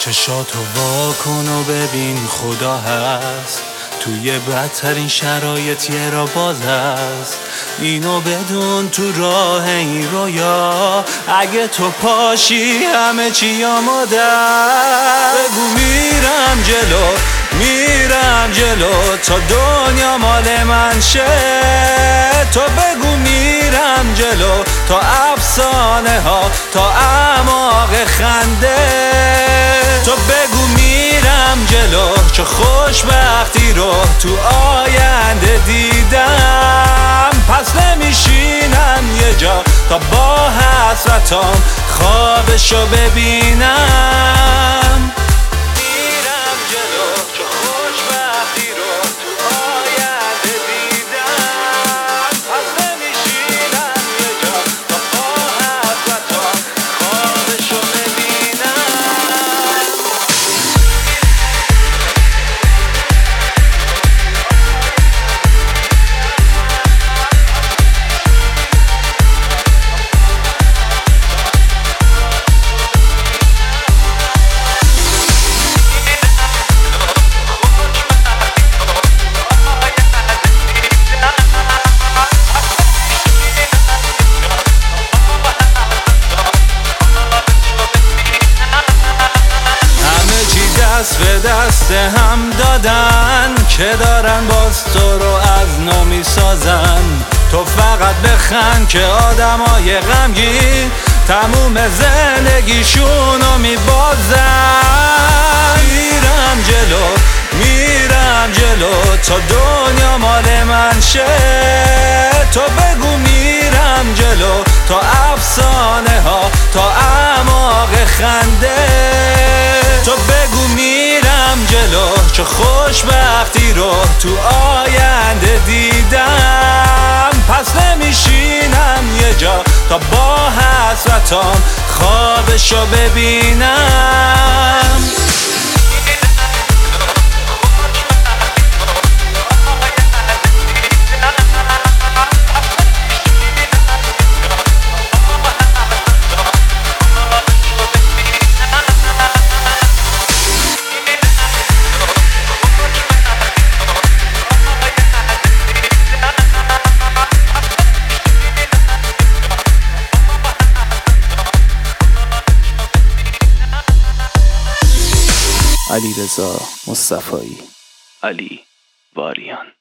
چشاتو وا کن و ببین خدا هست، توی بدترین شرایط یه را باز هست. اینو بدون تو راه این رویا، اگه تو پاشی همه چی آماده است. بگو میرم جلو، میرم جلو تا دنیا مال من شه. تو بگو میرم جلو تا افسانه ها، تا اعماق خنده. تو بگو میرم جلو چه خوشبختی رو تو آینده دیدم. پس نمیشینم یه جا تا با حسرتام خوابشو ببینم. میرم جلو چه خوشبختی رو تو آینده دیدم. پس نمیشینم یه جا تا با حسرتام خوابشو ببینم. دست به دست هم دادن که دارن باز تو رو از نو میسازن. تو فقط بخند که آدمای غمگین تموم زندگیشونو میبازن. میرم جلو، میرم جلو تا دنیا مال من شه. تو بگو میرم جلو تا افسانه ها، تا اعماق خنده. تو بگو میرم جلو چه خوشبختی رو تو آینده دیدم. پس نمیشینم یه جا تا با حسرتام خوابشو ببینم. علیرضا مصطفایی، علی واریان.